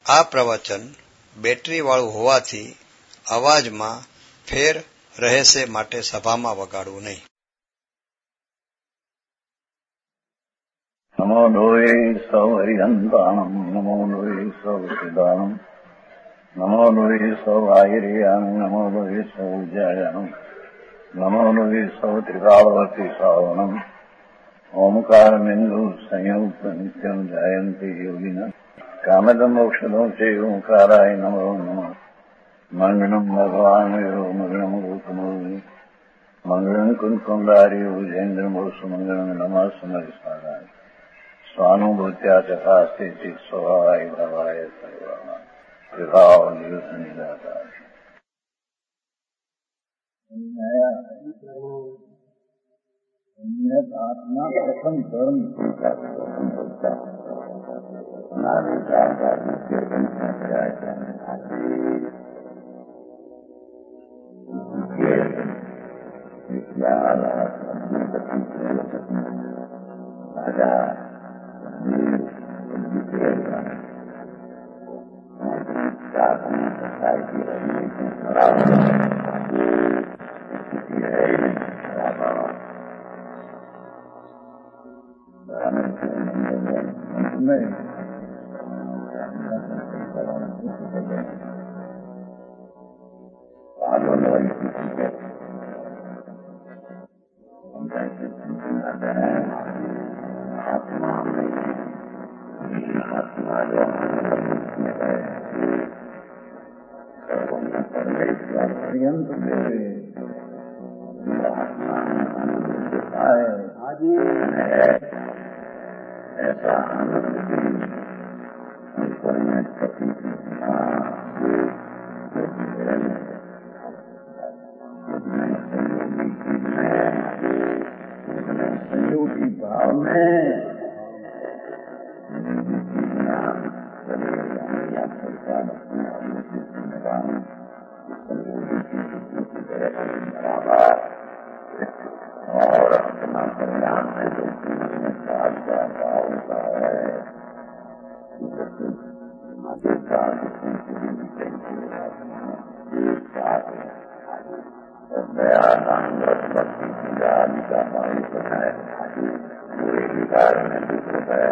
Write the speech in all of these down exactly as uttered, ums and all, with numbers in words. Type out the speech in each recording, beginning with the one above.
આ પ્રવચન બેટરી વાળું હોવાથી અવાજમાં ફેર રહેશે, માટે સભામાં વગાડવું નહીં. નમો લોહે સૌ હરિહંતાણમ, નમો લોહે સૌ સિદાનમ, નમો લોહે સૌ આયર્યાન, નમો લોહે સૌ જયાનમ, નમો લોહે સૌ ત્રિકાળવતી સાવનમ. ઓમકાર બિંદુ સંયુક્ત નિત્યમ જાયંતી યોગિના કામદમ ઔષધો છે ઓંકારાય નમો નમઃ. મંગળમ ભગવાન મંગળમ ગૌતમોની મંગળમ કુંકુંડારી વિજેન્દ્રમો સુમંગળમ નમઃ સમરિસ્મરાય સ્વાનુભૂત્યા ચકાસ્તે ચિત સ્વભાવાય ભવાય સર્વમાં વિભાવ નિયુત નિરાકાર. આત્મા પ્રથમ ધર્મ નહીં. ऐसा आनंद संयोगी भाव में और अपना परिणाम में जो साथ का भाव होता है दयानंद भक्ति की आदि का मालिक है, पूरे विकार में दुख है.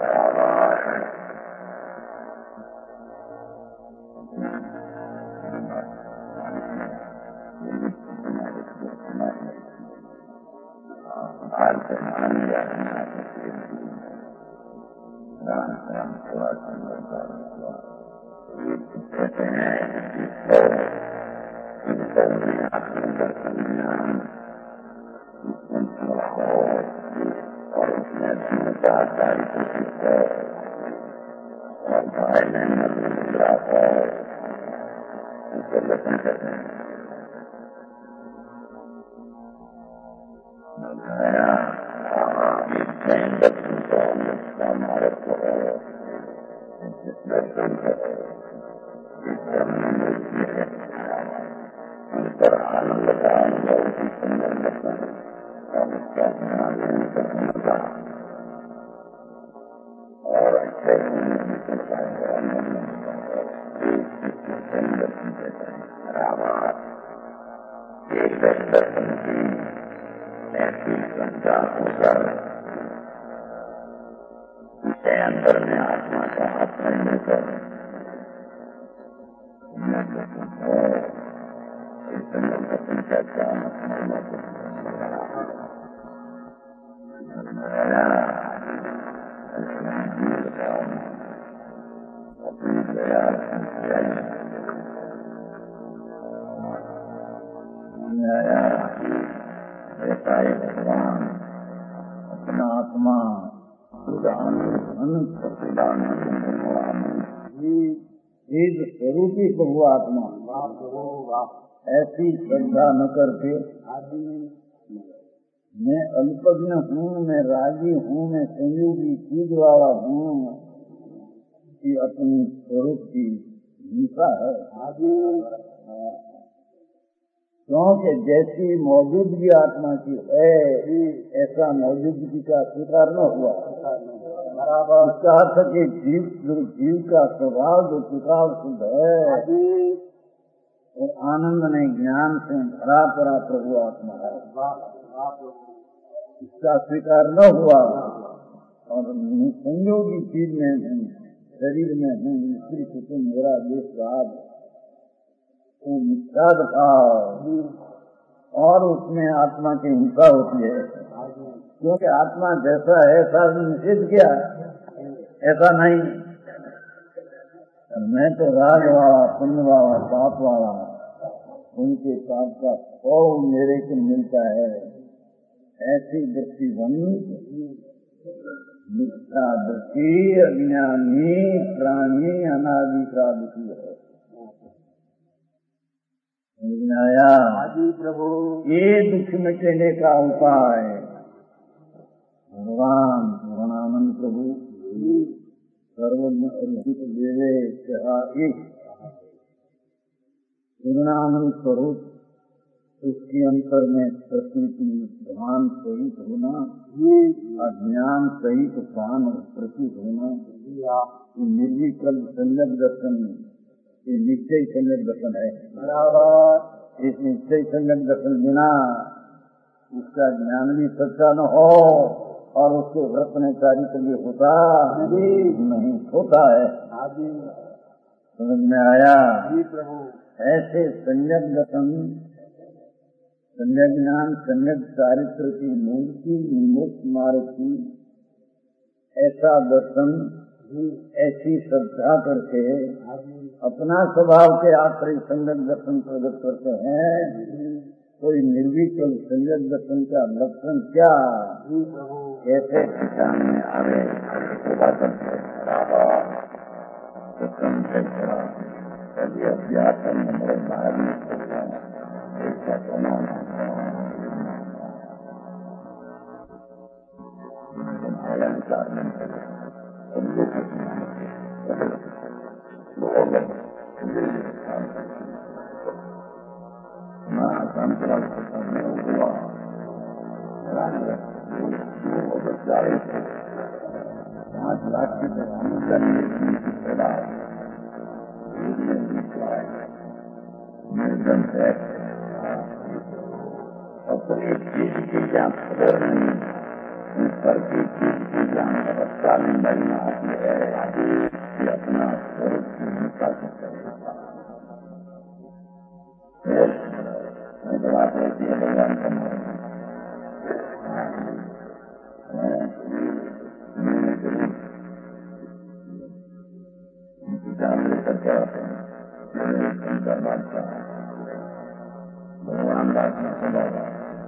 अंदर में आत्मा का हाथ में लेकर भगवान अपना आत्मा स्वरूपी बहु आत्मा ऐसी श्रद्धा न करके मैं अल्पज्ञ हूँ, मैं रागी हूँ, मैं संयोगी चीज वाला हूँ, कि अपनी स्वरूप की हिंसा है. क्योंकि जैसी मौजूदगी आत्मा की है ऐसा मौजूदगी का स्वीकार न हुआ. उसका अर्थ कि जीव जो जीव का स्वभाव जो टिकाव शुद्ध है और आनंद ने ज्ञान से भरा पड़ा प्रभु आत्मा है, इसका स्वीकार न हुआ और संयोगी चीज में हूँ, शरीर में हूँ, स्त्री कुटुंब मेरा देश राज, वो निषाद भाव और उसमें आत्मा की हिंसा होती है, क्योंकि आत्मा जैसा है ऐसा निषेध किया, ऐसा नहीं। मैं तो राग वाला, पुण्य वाला, पाप वाला, उनके पाप का फल मेरे को मिलता है, ऐसी दृष्टि बनी मिथ्या दृष्टि अज्ञानी प्राणी अनादि का दुखी है। आया प्रभु ये दुख मिटने का उपाय भगवान पूर्णानंद प्रभु सर्वज्ञ अर्जित देवे एक पूर्णानंद स्वरूप, उसके अंतर में प्रकृति ध्यान सहित होना, अज्ञान सहित प्राण प्रतीत होना, निर्विकल्प सम्यक दर्शन, ये निश्चय सम्यक दर्शन है। इस निश्चय सम्यक दर्शन बिना उसका ज्ञान भी सच्चा न हो और उसके व्रत में चारित्र भी होता नहीं होता है। समझ में आया प्रभु? ऐसे सम्यक दर्शन, सम्यक ज्ञान, सम्यक चारित्र की मूर्ति मोक्ष मार्ग की ऐसा दर्शन, ऐसी श्रद्धा करके अपना स्वभाव के आश्रय सम्यक दर्शन प्रकट करते हैं। कोई निर्विकल्प सम्यक दर्शन का लक्षण क्या? कैसे सामने आवे कभी अभ्यास मेरे बाहर पाँच लाख की निर्धन है और कोई एक चीज की जान खबर नहीं, पर की चीज की जान तालीम बनी आती है कि अपना स्वरूप की हिंसा करते बात होती है भगवान का जान लेकर क्या होते हैं भगवान बात में स्वभाव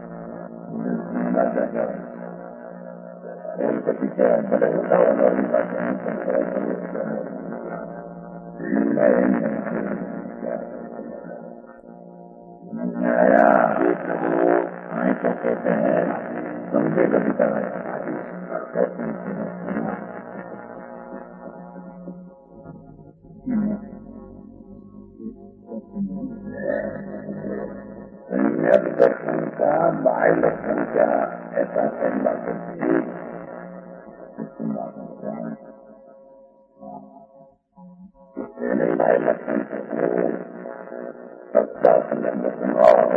पीछे बड़े आया हमें क्या कहते हैं समझे कभी कर दर्शन का बाह्य दर्शन का ऐसा कहना करती बाह्य दर्शन सबका दर्शन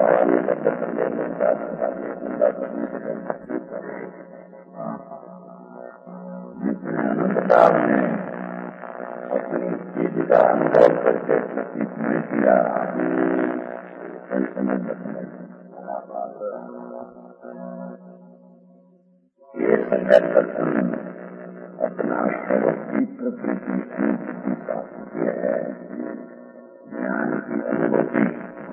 आनंददार ने अपनी चीज का अनुभव करके प्रतीत में किया ये संगत दर्शन अपना स्वरूप की प्रकृति की प्राप्ति है, ज्ञान की अनुभूति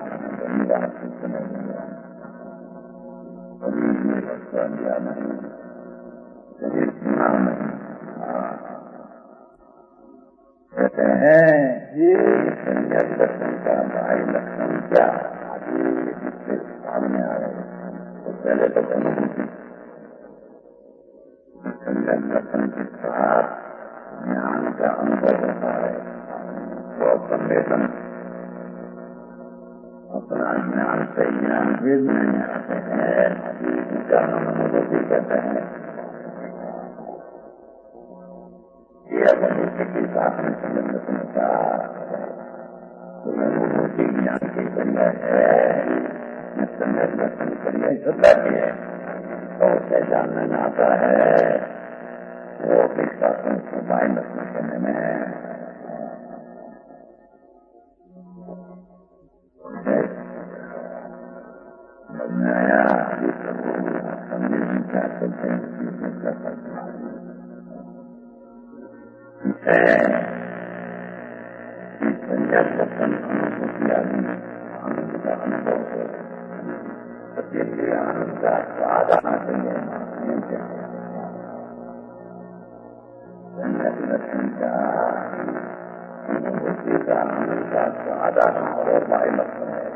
शरीर में रखा गया नहीं, शरीर सुना नहीं। कहते हैं ये संगत दर्शन का बाह्य लक्षण क्या जिससे सामने आ रहे तो पहले तो अनुभूति संगत दर्शन के साथ ज्ञान का अनुभव होता है तो संवेदन अपना ज्ञान से ज्ञान वेद नहीं आते हैं, उनका अनुभूति कहते हैं। किया मनुष्य के साथ में संबंध होता मूर्ति ज्ञान की क्रिया है, संगत दर्शन क्रिया सदा की है, और उसे जानना आता है वो अपने शासन को बाएं दर्शन करने में है। नया क्या करते हैं इस संज्ञा दर्शन अनुभूति आदि आनंद का अनुभव है। प्रत्येक आनंद का स्वाद आना चाहिए। संज्ञा दर्शन का अनुभूति का आनंद का स्वाद आना और बाई लगता है।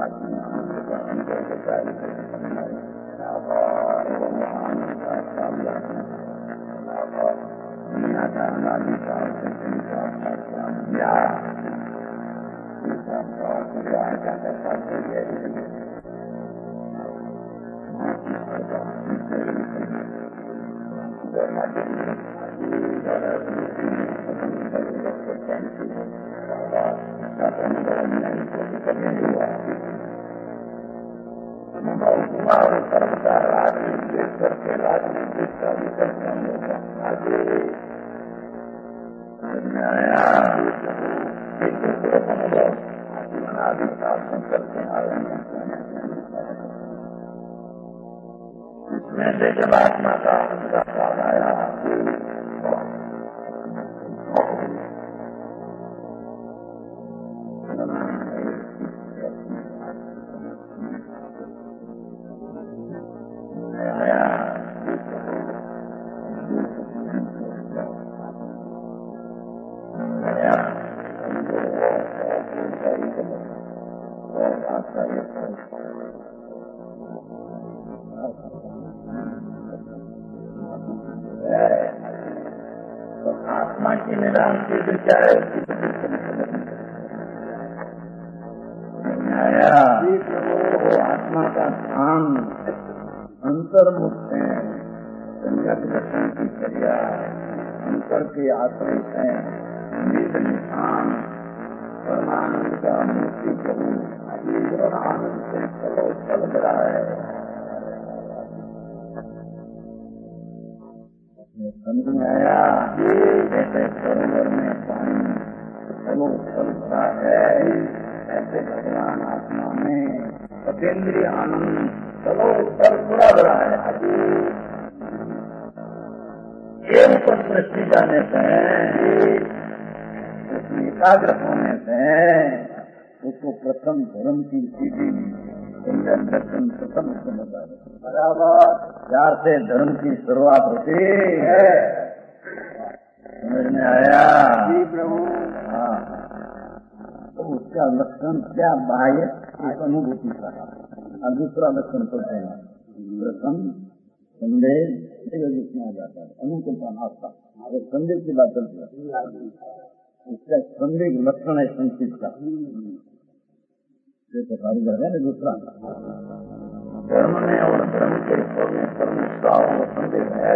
आत्मा की निदान की विचार आत्मा का स्थान अंतर्मुख है, संगत दर्शन की क्रिया अंतर के आश्रित है, निज निशान परमानंद का मूर्ति प्रभु आनंद से चलो चल रहा है। समझ में आया? जैसे सरोवर में पानी चलो चलता है, ऐसे भगवान आत्मा में सतेंद्रीय आनंद चलो चल पूरा रहा है। एवं पर दृष्टि जाने से, उसमें एकाग्र होने से उसको प्रथम धर्म की सीधी दर्शन प्रथम समझता है। बराबर चार से धर्म की शुरुआत होती है। समझ में आया? जी प्रभु। हाँ, तो उसका लक्षण क्या? बाह्य एक अनुभूति का, और दूसरा लक्षण तो है प्रथम संदेश जिसमें आ जाता है अनुकंपा नास्ता। अगर संदेश की बात चलती है, उसका संदेश लक्षण है संचित का, जैसे सारी जगह है। दूसरा धर्म में और धर्म के परमेश्वर और संदेश है।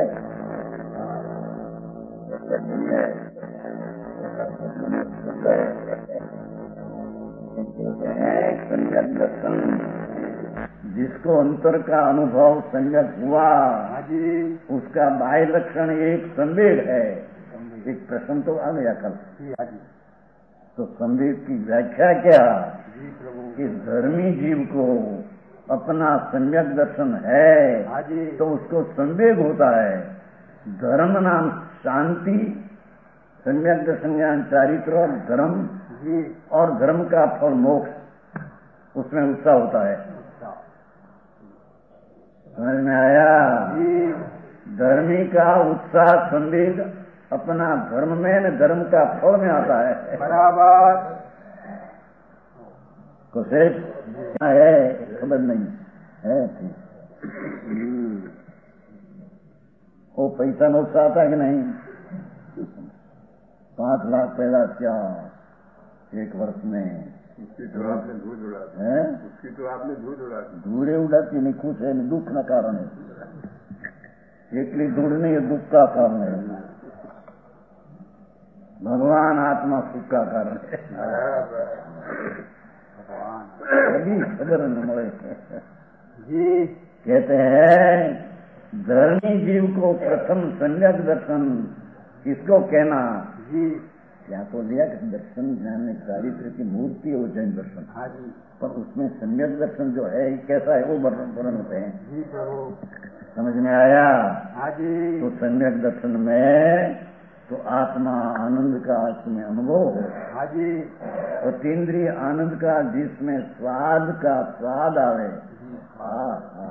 संगत दर्शन, जिसको अंतर का अनुभव संगत हुआ, उसका बाह्य लक्षण एक संदेश है। एक प्रश्न तो आ गया कल, तो संदेश की व्याख्या क्या? कि धर्मी जीव को अपना सम्यक दर्शन है तो उसको संवेग होता है। धर्म नाम शांति, सम्यक दर्शन ज्ञान चारित्र और धर्म, और धर्म का फल मोक्ष, उसमें उत्साह होता है। समझ में आया? धर्मी का उत्साह संवेग अपना धर्म में न धर्म का फल में आता है। बराबर कुछ है खबर नहीं है। वो पैसा नोट आता कि नहीं? पांच लाख पैदा क्या एक वर्ष में? उसकी तो आपने धूल उड़ा है, उसकी तो आपने धूल उड़ा धूड़े उड़ाती नहीं। खुश है, दुख न कारण है। एकली धूड़ नहीं है, दुख का कारण है। भगवान आत्मा सुख का कारण है। कभी खबर न मिले जी। कहते हैं धर्मी जीव को प्रथम सम्यक दर्शन किसको कहना जी? क्या को लिया कि दर्शन ज्ञान चारित्र की मूर्ति है वो जैन दर्शन। हाँ जी। पर उसमें सम्यक दर्शन जो है कैसा है वो वर्णन होते हैं जी प्रभु। समझ में आया? हाँ जी। तो सम्यक दर्शन में तो आत्मा आनंद का इसमें अनुभव है। हाँ जी। और तीन्द्रिय आनंद का जिसमें स्वाद का स्वाद आवे। हाँ हाँ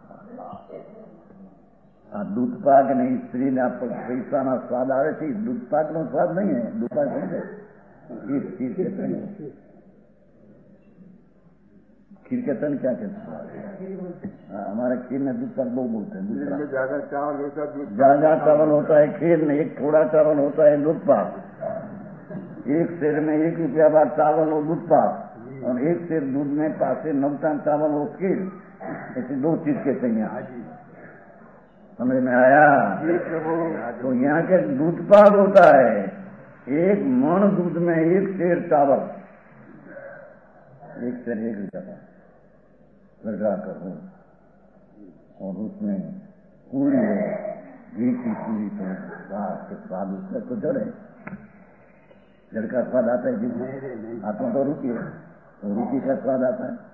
हाँ। दूध पाक नहीं, स्त्री ने आप पैसा ना स्वाद आवे थी, दूध पाक नो स्वाद नहीं है। दूध पाक नहीं है, इस चीज कहते हैं खीर कहते हैं क्या कहते हैं? हमारे खीर में दूध पाक बहुत बोलते हैं। दूध ज्यादा चावल होता है, ज्यादा चावल होता है खीर में, एक थोड़ा चावल होता है दूध पाक। एक शेर में एक रुपया बाद चावल और दूध पाक, और एक शेर दूध में पासे नवता चावल और खीर, ऐसी दो चीज कहते हैं। समझ में आया? तो यहाँ के दूध पाक होता है एक मन दूध में एक शेर चावल, एक शेर एक रुपया लगा कर हो, और उसमें पूरी है घी की पूरी, तो स्वाद के स्वाद उसमें तो जड़ है, जड़ का स्वाद आता है जिसमें आत्मा तो रुकी है, तो रुकी का स्वाद आता है।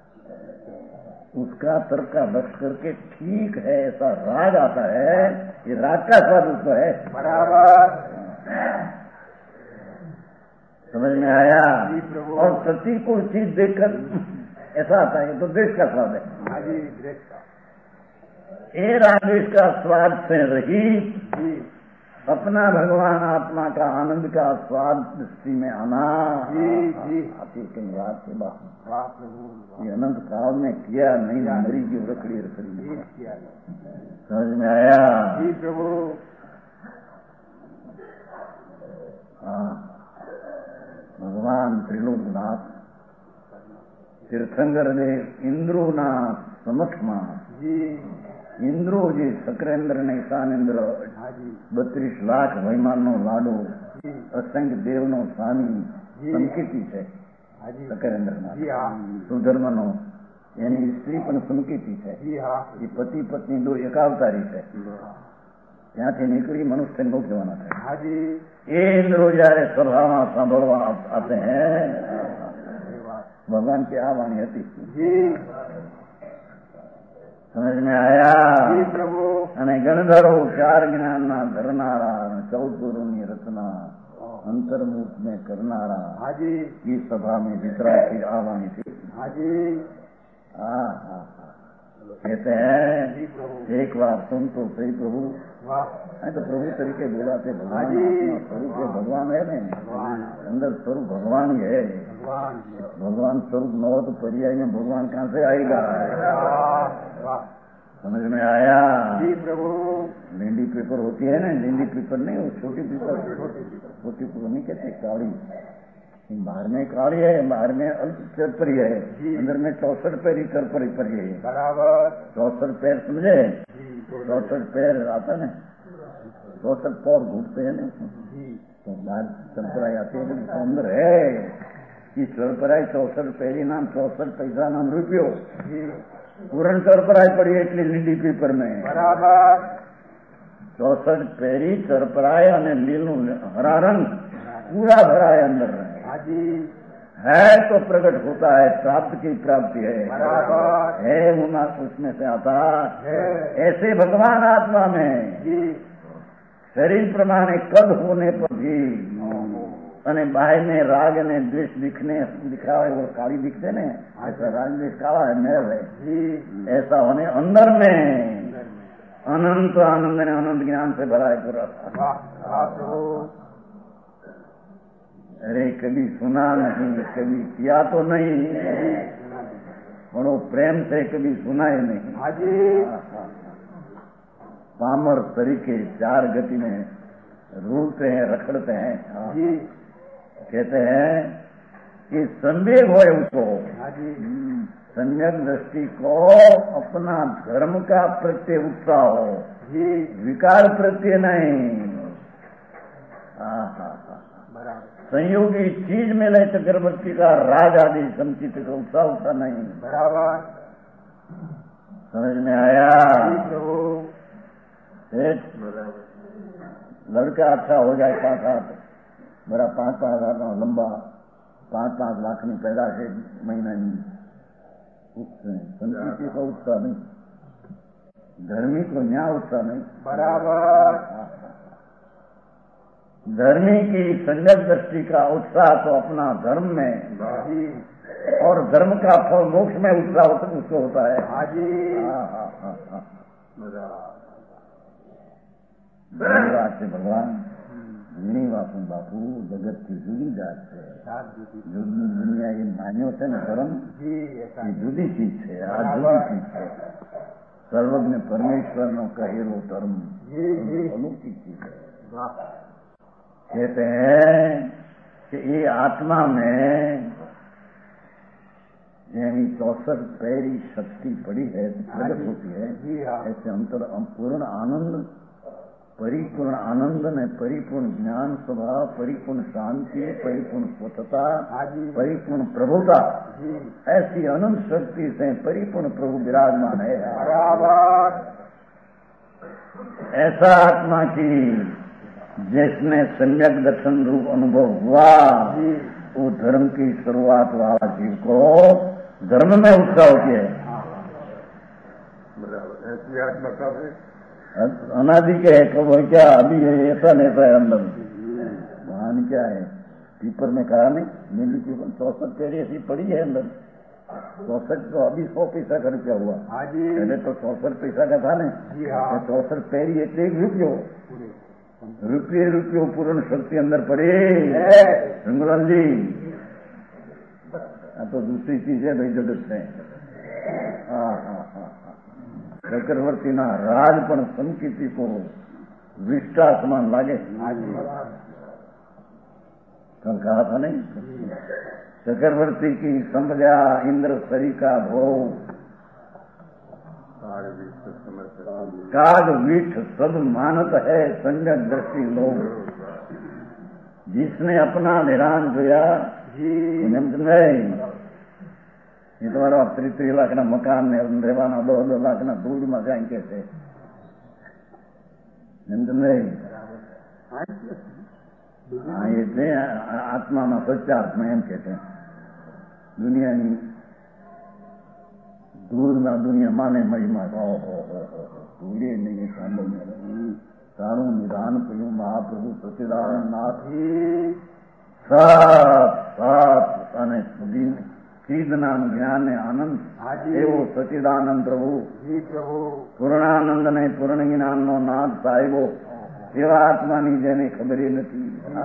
उसका तर्का बस करके ठीक है ऐसा राग आता है, ये राग का स्वाद उसको है। बराबर समझ में आया? और प्रतिकूल चीज देखकर ऐसा आता है तो देश का स्वाद है। ये रागेश का स्वाद से रहित अपना भगवान आत्मा का आनंद का स्वाद दृष्टि में आना, आती कई बात के बाद ये अनंत काल में किया नहीं, मरी की रखड़ी रखड़ी समझ में आया? प्रभु हाँ, भगवान त्रिलोकनाथ तीर्थंकर ने इंद्रो ना समक्षमा इंद्रो जी सक्रेन्द्र ने ईशानेन्द्र बत्रीस लाख महिमान नो लाडो असंख्य देव नो स्वामी संकेती है सक्रेन्द्र सुधर्म नो यानी स्त्री पण संकेती है। ये पति पत्नी दो एकावतारी है, ત્યાંથી નીકળી મનુષ્ય મોક્ષ જવાના થાય। એ ઇન્દ્રો જયારે સભામાં સાંભળવા આતે हैं भगवान की आ वाणी હતી। समझ में आया? प्रभु અને ગણધરો ચાર જ્ઞાનના ધરનારા, ચૌદ ગુરુની રચના અંતર્મુખ में करनारा ये सभा में वितरा की आ वाणी थी। हाँ हाँ कहते हैं एक बार सुन तो सही प्रभु, तो प्रभु तरीके बोला थे भगवान स्वरूप है, भगवान है ना अंदर स्वरूप भगवान ही है। भगवान स्वरूप न हो तो पर्याय में भगवान कहाँ से आएगा? समझ में आया? प्रभु भिंडी पेपर होती है ना, भिंडी पेपर नहीं, वो छोटी पेपर, छोटी पेपर नहीं कहते, काली बाहर में काली है, बाहर में चरपरी है, अंदर में चौसठ पैर चरपरी परी है। बराबर चौसठ पैर समझे? चौसठ पैर आता ना, चौसठ पौर घूटते हैं ना, तो बाहर चरपराई आती है तो अंदर है ये चरपराई चौसठ पैरी नाम, चौसठ पैसा नाम रुपयो पूर्ण चरपराई पड़ी એટલી લીલી પેપર में। बराबर चौसठ पैरी चरपराय અને લીલું हरा रंग पूरा भरा है अंदर है, तो प्रकट होता है, प्राप्त की प्राप्ति है। बराबर है होना उसमें से आता है। ऐसे भगवान आत्मा में शरीर प्रमाणे कद होने पर भी અને બાહર में राग ने द्वेष दिखने दिखावे वो काली दिखते ने, ऐसा राग द्वेष काला है मेल है। ऐसा होने अंदर में अनंत आनंद ने अनंत ज्ञान से भरा है पूरा। अरे कभी सुना नहीं, कभी किया तो नहीं, बड़ो प्रेम से कभी सुना ही नहीं। पामर तरीके चार गति में रूलते हैं, रखड़ते हैं। कहते हैं कि संवेग हो उसको, सम्यक दृष्टि को अपना धर्म का प्रत्यय उत्साह हो, विकार प्रत्यय नहीं। संयोगी चीज में ले चक्रवर्ती का राग आदि संचित का उत्साह उत्साह नहीं। बराबर समझ में आया? लड़का अच्छा हो जाए पांच सात बड़ा पांच पांच हजार का लंबा, पांच पांच लाख में पैदा है महीना में, उसमें संस्कृति का उत्साह नहीं, धर्मी को न्याय उत्साह नहीं। बराबर धर्मी की संगत दृष्टि का उत्साह तो अपना धर्म में, और धर्म का फल मोक्ष में उत्साह उसको होता है। धन्यवाद से भगवान નહીં બાપુ બાપુ જગતથી જુદી જાત છે. જુદી દુનિયા એ માન્યો છે ને ધર્મ એ જુદી ચીજ છે. આ જુદી ચીજ છે. સર્વજ્ઞ પરમેશ્વરનો કહેલો ધર્મ અનોખી ચીજ है. कहते हैं कि ये आत्मा में यानी चौसठ पैरी शक्ति पड़ी है प्रकट होती है. ऐसे अंतर पूर्ण आनंद, परिपूर्ण आनंद ने परिपूर्ण ज्ञान स्वभाव, परिपूर्ण शांति, परिपूर्ण स्वच्छता, परिपूर्ण प्रभुता, ऐसी अनंत शक्ति से परिपूर्ण प्रभु विराजमान है. ऐसा आत्मा की जिसमें सम्यक दर्शन रूप अनुभव हुआ, वो धर्म की शुरुआत वाला जीव को धर्म में उत्साह होती है. ऐसी आत्मा कब है? अनादि के है. कब है क्या? अभी है ऐसा नहीं है अंदर. महान क्या है? पीपर में कहा नहीं, नीली पीपर चौसठ पेरी ऐसी पड़ी है अंदर. चौसठ तो अभी सौ पैसा का रुपया हुआ. पहले तो चौसठ पैसा का था नहीं. चौसठ पेरी એટલે એક રૂપિયો. રૂપિયે રૂપિયો પૂર્ણ શક્તિ અંદર પડે. રંગલાલજી આ તો दूसरी चीज है भाई जगत में. हाँ हाँ हाँ चक्रवर्तीना राज पण संकीर्ति को विष्टा समान लागे. कल कहा था नहीं, चक्रवर्ती की संध्या इंद्र सरी का भोग काग वीठ सब मानत है संजय दृष्टि लोग. जिसने अपना निरान जोया ये તમારા ત્રીસ ત્રીસ લાખના મકાન ને રહેવાના દો દો લાખના ધૂળમાં જાય કે છે. એટલે આત્મામાં સચ્ચાર્થમાં એમ કે છે દુનિયાની ધૂળના દુનિયા માને મહિમા ધૂળે નહીં સાંભળને તારું નિધાન કહ્યું મહાપ્રભુ સચ્ચિદાનંદ નાથ સાત સાત અને સુધી ચિદનામ જ્ઞાન ને આનંદ એવો સચિદાનંદ પ્રભુ પૂર્ણાનંદ ને પૂર્ણ જ્ઞાન નો નાદ સાહેબો એવા આત્માની જેને ખબર નથી.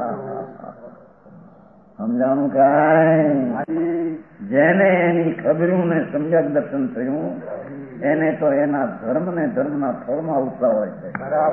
સમજાણું કાંઈ જેને એની ખબર્યું ને સમ્યક દર્શન થયું એને તો એના ધર્મ ને ધર્મના ફળમાં ઉત્સાહ હોય છે.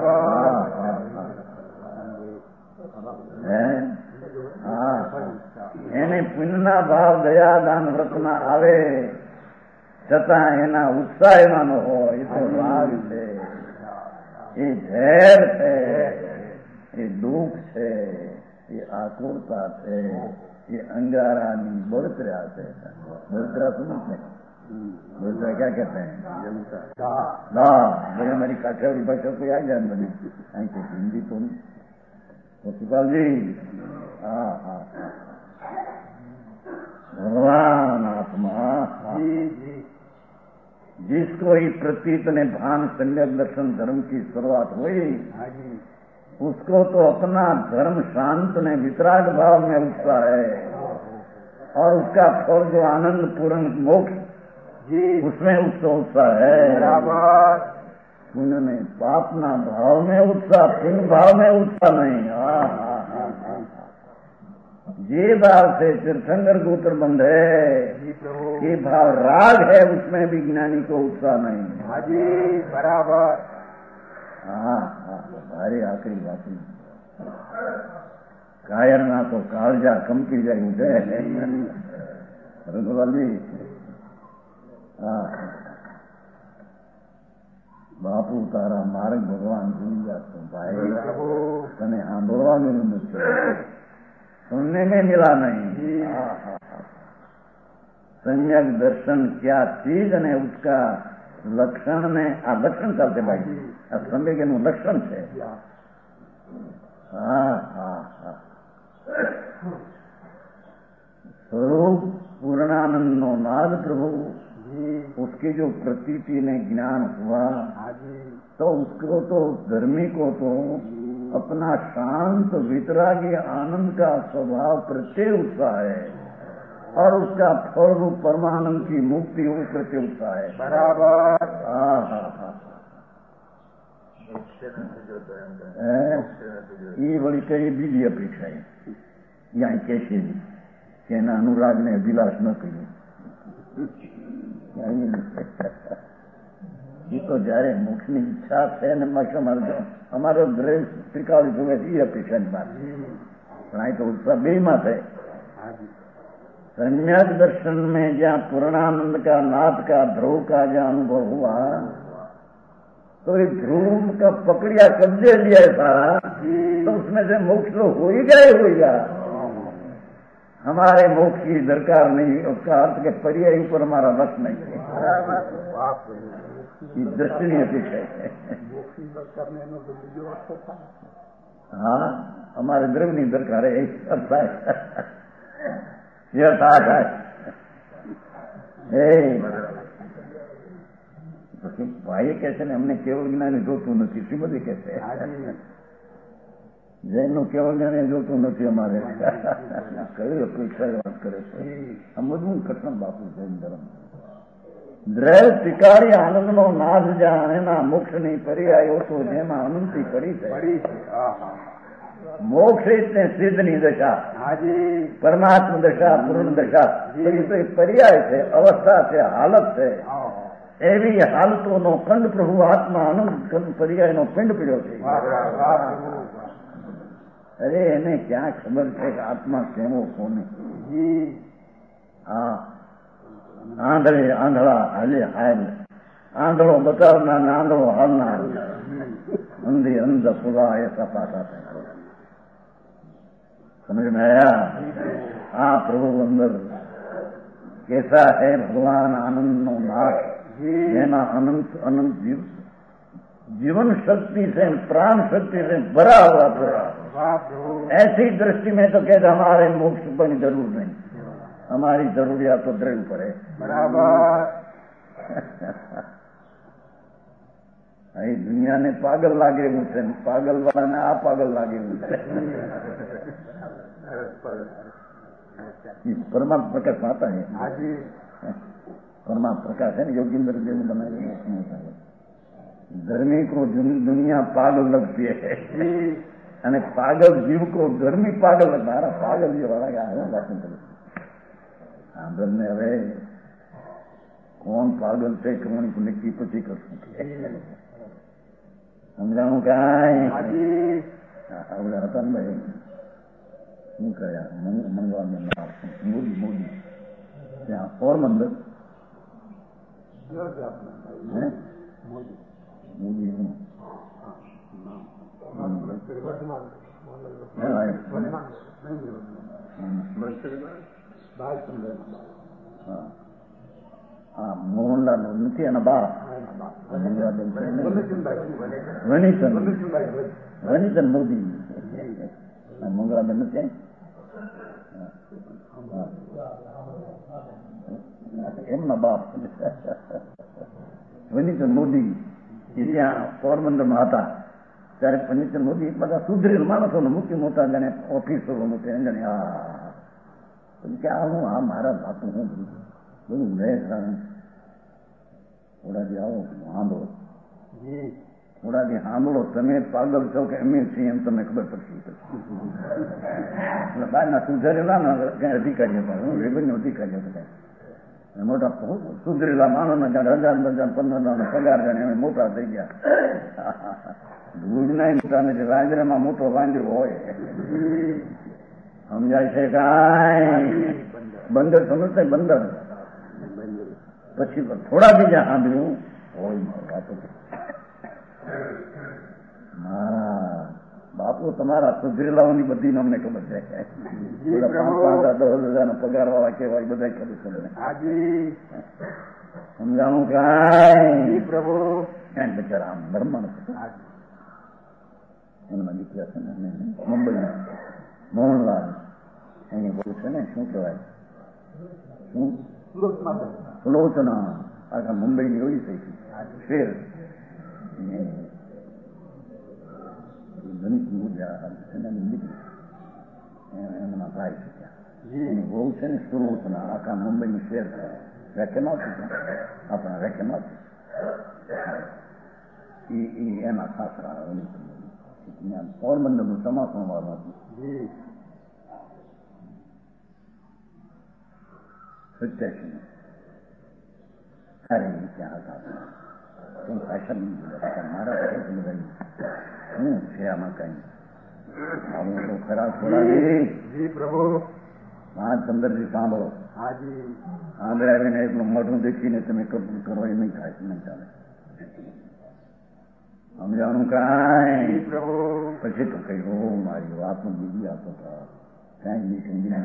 હા એને પુણ્યના ભાવ દયા દાન વ્રતના આવે છતાં એના ઉત્સાહ એમાં ન હોય. એ તો રાગ છે, એ ઝેર છે, એ દુઃખ છે, એ આકુરતા છે, એ અંગારાની બળતરા છે. બળતરા શું છે? बड़तरा क्या कहते हैं? दा. बड़े हमारी काठियावाड़ी भाषा कोई आ जाए बनी ऐसे हिंदी तो सतपाल जी. हाँ हाँ भगवान आत्मा जिसको ही प्रतीत ने भान सम्यक दर्शन धर्म की शुरुआत हुई उसको तो अपना धर्म शांत ने वितराग भाव में उत्साह है और उसका फल जो आनंद पूर्ण मोक्ष उसमें उसको उत्साह है. पुण्य में पापना भाव में उत्साह, पुण्य भाव में उत्साह नहीं. ये भाव से तीर्थंकर गोत्र बंध है, ये भाव राग है, उसमें भी ज्ञानी को उत्साह नहीं. हाजी बराबर. हाँ हाँ भारी आखिरी बात कायर ना तो कालजा कंपी जाए उठे रघुलाल जी. हाँ बापू तारा मार्ग भगवान भूल जाते भाई तने सांभळवा मिलूं નથી, सुनने में मिला नहीं. सम्यक दर्शन क्या चीज ने उसका लक्षण ने आ लक्षण चालते भाई आ सम्यक एનું લક્ષણ છે. हाँ हाँ हाँ स्वरूप पूर्णानंद नो नाद प्रभु उसकी जो प्रतीति ने ज्ञान हुआ तो उसको तो धर्मी को तो अपना शांत वितरागी आनंद का स्वभाव प्रत्यय उत्साह है और उसका फल रूप परमानंद की मुक्ति वो प्रत्यय उत्साह है. बराबर. हाँ हाँ हाँ એ વળી કઈ બીજી અપેક્ષા ત્યાં કે છે કે એના અનુરાગને અભિલાષ ન કર્યું. એ તો જયારે મોક્ષની ઈચ્છા છે ને અમારો દ્રવ્ય ત્રિકાળ જોવે એ અપેક્ષાની વાત પણ આ તો ઉત્સાહ બે માં થાય. सम्यक दर्शन में जहाँ पूर्णानंद का नाथ का ध्रुव का जहाँ अनुभव हुआ तो ये ध्रुव का पकड़िया कब्जे लिया है सारा, तो उसमें से मोक्ष तो हो ही गया ही होगा. हमारे मोक्ष की दरकार नहीं, उसका अर्थ के पर्याय ऊपर हमारा बस नहीं है. दृष्टि अपेक्षा है. हाँ, हमारे द्रव्य नहीं दरकार है अर्थ है. ભાઈ કે છે ને અમને કેવળ જ્ઞાન જોતું નથી. શ્રીમતી કે છે જૈનનું કેવળ જ્ઞાન જોતું નથી અમારે. કઈ અપેક્ષા વાત કરે છે. આ બધું કઠણ બાપુ જૈન ધર્મ. દ્રવ્ય સ્વીકારી આનંદનો નાશ જાણે ના મોક્ષની પર્યાયો તો જેમાં અનંતી પડી છે. मोक्ष इतने सिद्धनी दशा, परमात्मा दशा, पूर्ण दशा, तो ये पर्याय है, अवस्था है, हालत है. एवी हालतों नो खंड प्रभु आत्मा आनंद पर्याय नो पिंड पीड़ो है. अरे એને ક્યાં ખબર છે કે આત્મા કેવો કોને? હા, આંધળે આંધળા હાલે હાલ, આંધળો બતાવનાર ને આંધળો હાલનાર, અંધી અંધ પુરા ऐसा पाता है. समझ में आया? हाँ प्रभु अंदर कैसा है भगवान आनंद नो नाश, जेना अनंत अनंत जीव जीवन शक्ति से प्राण शक्ति से भरा हुआ पूरा. ऐसी दृष्टि में तो कहते हमारे मोक्ष पर जरूर नहीं, हमारी जरूरियात तो द्रव्य पर है. बराबर. અહીં દુનિયાને પાગલ લાગેલું છે, પાગલ વાળાને આ પાગલ લાગેલું છે. परमात्मा प्रकाश आता है. परमात्मा प्रकाश है ना, योगींद्र देव बनाए. धर्मी को दुनिया पागल लगती है અને પાગલ જીવ को धर्मी पागल लगता है. पागल जीव वाला क्या है बात नहीं. आंदोलन में હવે કોણ પાગલ છે કોણ નક્કી પછી કરશું. સમજાણું કાંઈ આવડે હતા ને ભાઈ. શું કર્યા મંગળવારનું નામ મોદી મોદી ત્યાં પોરબંદર મોદી હા મોહનલાલ નથી એના બાપ વનિતન વનિતન મોદી મંગળાબેન નથી. એમના બાપ વનિતન મોદી એ ત્યાં પોરબંદરમાં હતા ત્યારે વનિતન મોદી બધા સુધરેલ માણસોને મૂકી મોટા જાણે ઓફિસરો મૂકે જાણે આ કે આ હું આ મારા બાપુ હું બધું રહે. થોડાથી આવો સાંભળો, થોડાથી સાંભળો. તમે પાગલ છો કે અમે છીએ એમ તમને ખબર પડશે. બહારના સુધરેલા ને કઈ અધિકારીઓ હું રેવન્યુ અધિકારીઓ બધા મોટા સુધરેલા માણસ જાણે હજાર હજાર પંદર હજાર પગાર જાણે અમે મોટા થઈ ગયા. ભુજના મોટા ને રાજ્યમાં મોટો વાંદરો હોય સમજાય છે કાંઈ. બંદર સમજતા બંદર પછી થોડા બીજા સાંભળ્યું હોય વાતો. મારા બાપુ તમારા સુધરેલાઓની બધી અમને ખબર છે. પાંચ દસ હજાર પગાર વાળા કેવાય બધા ખબર છે. સમજાણું કાંઈ પ્રભુ બિચારા આમ બ્રહ્મણ એમના દીકરા છે ને મુંબઈના મોહનલાલ એની બહુ છે ને શું કહેવાય શું સુલોચના આખા મુંબઈની ઓળી થઈ હતી. શેર ગણિત દીકરી એમના ભાઈ છે ત્યાં એની બહુ છે ને સુલોચના આખા મુંબઈનું શેર છે. વ્યાખ્યા નહોતી આપણા વ્યાખ્યા નહોતી. એ એના શાસ્ત્રા જ્ઞાન પોરબંદરનું સમાપન વાળું હતું. સત્યાસી અરે ત્યાં હતા કઈ ફેશન મારા શું છે આમાં કઈ આવું તો ખરાબ થોડા પ્રભુ પાંચ પંદરથી સાંભળો. આગળ આવીને એટલું મોઢું દેખીને તમે કબૂલ કરો એ નહીં થાય, નહીં ચાલે. સમજાણું કાંઈ પછી તો કઈ હો મારી વાતનું બીજી આપો કાંઈ બી સમજી.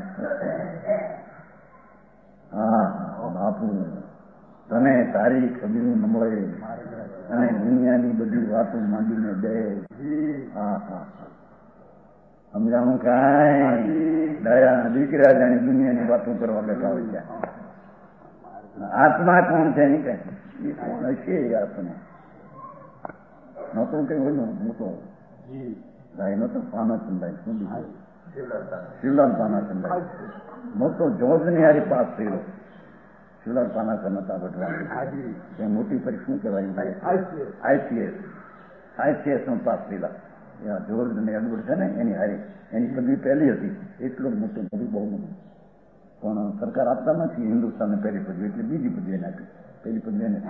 હા બાપુ તને તારી ખબીરું ન મળે અને દુનિયાની બધી વાતો માંડીને દે. હા હા સમજાણું કાંઈ દયા દીકરા જાણે દુનિયાની વાતો કરવા બેઠા હોય ગયા. આત્મા કોણ છે એની કઈ કોણ હશે આપણે નતો કઈ હોય મોટો ભાઈ નતો પાનાચંદાઈ શું શિવલાલ પાનાચંદાઈ મોટો જોજની હારી પાસ થયેલો. શિવલાલ પાનાચંદ હતા ભટવા મોટી પરીક્ષા શું કહેવાય આઈસીએસ આઈસીએસ નો પાસ થયેલા. જોર્જ ને એડવર્ડ છે ને એની હારી એની પદવી પહેલી હતી. એટલું મોટું પદવી બહુ મોટું પણ સરકાર આપતા નથી હિન્દુસ્તાનને પહેલી પદવી એટલે બીજી પદવી એને આપી. પહેલી પદવી એને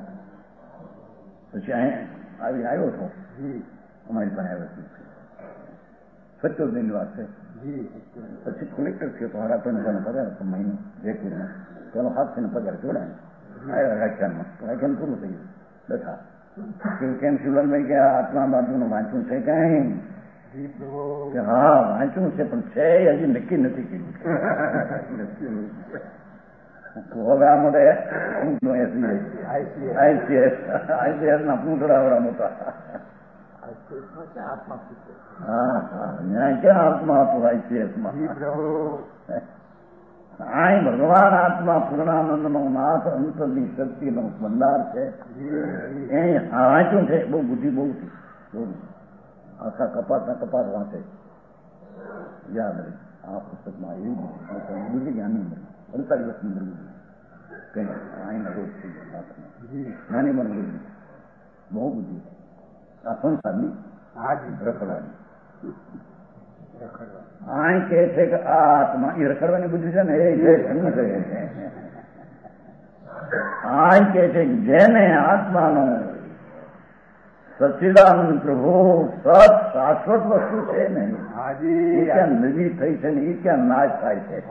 પછી અહીંયા આવી આવ્યો છો અમારી પાસે આવ્યો છું સત્યોદયની વાત છે. પછી કલેક્ટર થયો તો હારા પણ પગાર હતો મહિનો જયપુરમાં પેલો હાથ થઈને પગાર જોડાય આવ્યા વ્યાખ્યાનમાં વ્યાખ્યાન પૂરું થઈ ગયું બેઠા કેમ શિવલાલભાઈ કે આત્મા બાજુનું વાંચવું છે કઈ કે હા વાંચવું છે પણ છે હજી નક્કી નથી કર્યું. હવે આ મોટે આઈસીએસ આઈસીએસ ના પૂંછડાવડા મોટા. હા હા ન્યાય ક્યાં આત્મા હતું આઈસીએસ માં? આય ભગવાન આત્મા પૂર્ણાનંદ નો નાથ અંતરની શક્તિ નો ભંડાર છે. એ વાંચ્યું છે બહુ બુદ્ધિ બહુ આખા કપાસના કપાસ વાંચે યાદ રહે. આ પુસ્તકમાં એવી બુદ્ધિ જ્ઞાની અડતાલીસ વર્ષની ઉંમર બુદ્ધિ કઈ આઈના રોજ થઈ ગયા નાની પણ બુદ્ધિ બહુ બુદ્ધિ આ સંસારની રખડવાની. આ કે છે કે આ આત્મા એ રખડવાની બુદ્ધિ છે ને એ આ કે છે જેને આત્માનો સચ્ચિદાનંદ પ્રભુ સત શાશ્વત વસ્તુ છે ને એ ક્યાં નવી થઈ છે ને એ ક્યાં નાશ થાય છે.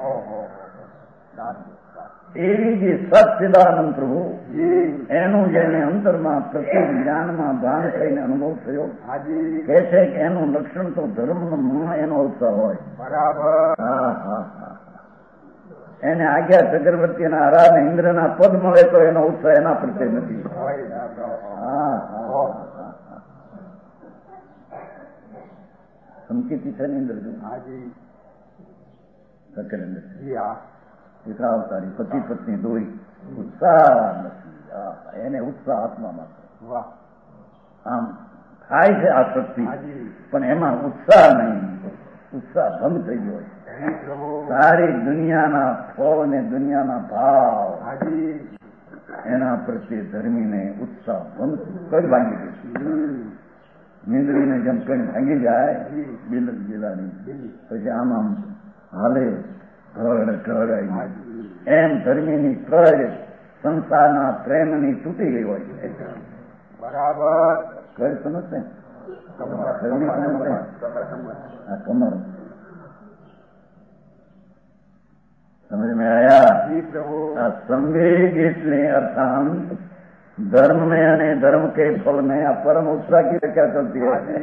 એવી જે સચ્ચિદાનંદ પ્રભુ એનું જેને અંતરમાં પ્રતિ જ્ઞાનમાં ભાન થઈને અનુભવ થયો કે છે કે એનું લક્ષણ તો ધર્મનો એનો ઉત્સાહ હોય. બરાબર. હા હા હા એને આજ્ઞા ચક્રવર્તીના હરા ને ઇન્દ્રના પદ મળે તો એનો ઉત્સાહ એના પ્રત્યે નથી. હા હા સંકેતી છે ને ઇન્દ્ર અવતારી પતિ પત્ની દોરી ઉત્સાહ નથી એને ઉત્સાહ આત્મામાં છે. આમ થાય છે આ શક્તિ પણ એમાં ઉત્સાહ નહીં, ઉત્સાહ ભંગ થઈ ગયો છે. સારી દુનિયાના ફળ ને દુનિયાના ભાવ એના પ્રત્યે ધર્મીને ઉત્સાહ ભંગ કઈ ભાંગી ગયું. મીંદડીને જેમ કઈ ભાંગી જાય બિલ બિલાની પછી આમ આમ હાલે ઢળ ઢળાઈ એમ ધર્મીની કળ સંસારના પ્રેમની તૂટી ગઈ હોય છે. બરાબર કઈ સમજશે આ કમર સમજ में आया. આ संवेग એટલે अर्थांत धर्म में અને धर्म के फल में આ परम उत्साह की क्या चलती है.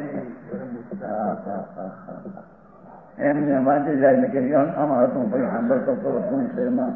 એમ જે વાંચી જાય ને કે આમાં હતું ભાઈ સાંભળતો તો શું છે એમાં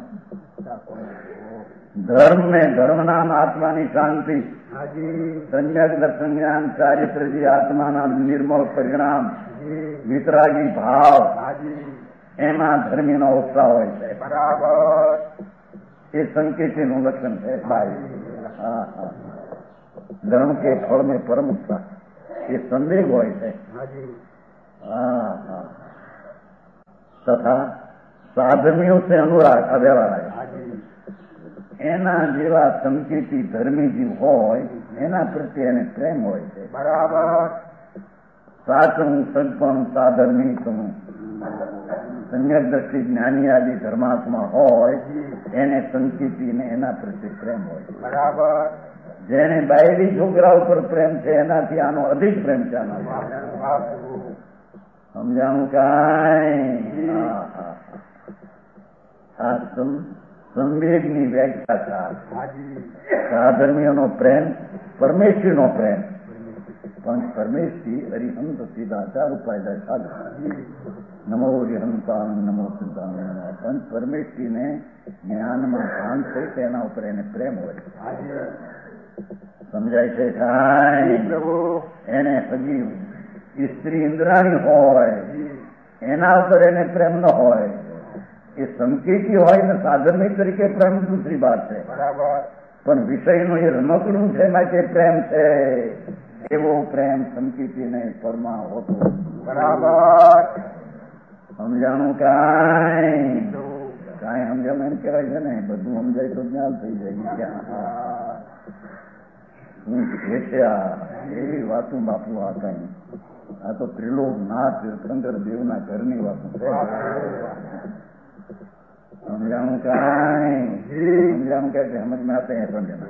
ધર્મ ને ધર્મ નામ આત્માની શાંતિ સંજ્ઞક દર્શન જ્ઞાન ચારિત્રજી આત્માના નિર્મળ પરિણામ વિતરાગી ભાવ એમાં ધર્મીનો ઉત્સાહ હોય છે. બરાબર એ સંકેતીનું લક્ષણ છે. હા હા ધર્મ કે ફળ में परम उत्साह એ સંદેહ હોય છે. હા હા तथा साधनियों से अनुराग व्यवहार है. એના જેવા સંકેતી ધર્મી જીવ હોય એના પ્રત્યે એને પ્રેમ હોય છે. બરાબર. સાચું સદપણ સાધર્મિકનું સમ્યક દ્રષ્ટિ જ્ઞાની આદિ ધર્માત્મા હોય એને સંકેતીને એના પ્રત્યે પ્રેમ હોય છે. બરાબર. જેને બાયડી છોકરા ઉપર પ્રેમ છે એનાથી આનો અધિક પ્રેમ છે. સમજાણું કાંઈ? આ સંવેગની વ્યાખ્યા સાધર્મીઓનો પ્રેમ પરમેશ્વરીનો પ્રેમ પણ પરમેશ્વરી હરિહંત સીધાચાર ઉપાય સાધન નમો હરિહંતાન નમો સિદ્ધાન પણ પરમેશ્વરીને જ્ઞાનમાં ભાન છે તેના ઉપર એને પ્રેમ હોય. સમજાય છે કાંઈ? એને હજી સ્ત્રી ઇન્દ્રાણી હોય એના ઉપર એને પ્રેમ ન હોય. એ સંકેતી હોય ને સાધર્મિક તરીકે પ્રેમ દૂસરી વાત છે. બરાબર. પણ વિષયનું એ રમકડું છે માટે પ્રેમ છે. એવો પ્રેમ સંકેતીને પરમાં હોતો. બરાબર. સમજાણું કાંઈ? કાંઈ સમજાણું એમ કહેવાય છે ને બધું સમજાય તો જ્ઞાન થઈ જાય. શું છે છે આ એવી વાતું બાપુ? આ કઈ આ તો ત્રિલોક નાથ તીર્થંકર દેવના ઘરની વાતો છે. સમજાણું કાંઈ? સમજાણું કે સમજમાં આते हैं समझना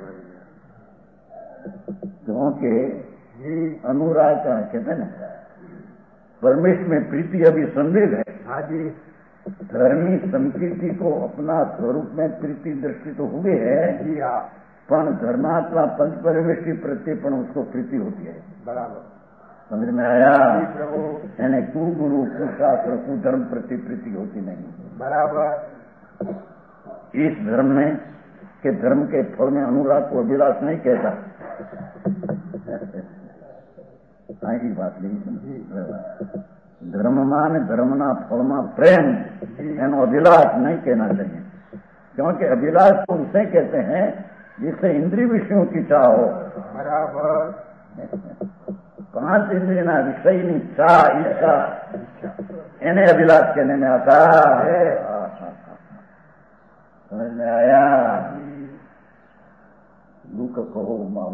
क्योंकि अनुराग का कहते ना परमेश्वर में प्रीति अभी संवेग है. हाजी. धर्मी संकीर्ति को अपना स्वरूप में प्रीति दृष्टि तो हुए है. जी हाँ. पण धर्मात्मा पंच परमेश्वरी प्रत्ये पण उसको प्रीति होती है. बराबर. समझ में आया? यानी कुगुरु कुशास्त्र कुधर्म प्रति प्रीति होती नहीं. बराबर. इस धर्म में के धर्म के फल में अनुराग को अभिलाष नहीं कहता. आई बात नहीं समझी. धर्मમાં ને ધર્મના ફળમાં પ્રેમ એનો અભિલાષ नहीं कहना चाहिए. क्योंकि अभिलाष तो उसे कहते हैं जिससे इंद्रिय विषयों की चाह हो. बराबर. पांच इंद्रियना विषयની ચાહ ઈચ્છા એને अभिलाष कहने में आता है. समझ में आया? दुख कहो मारे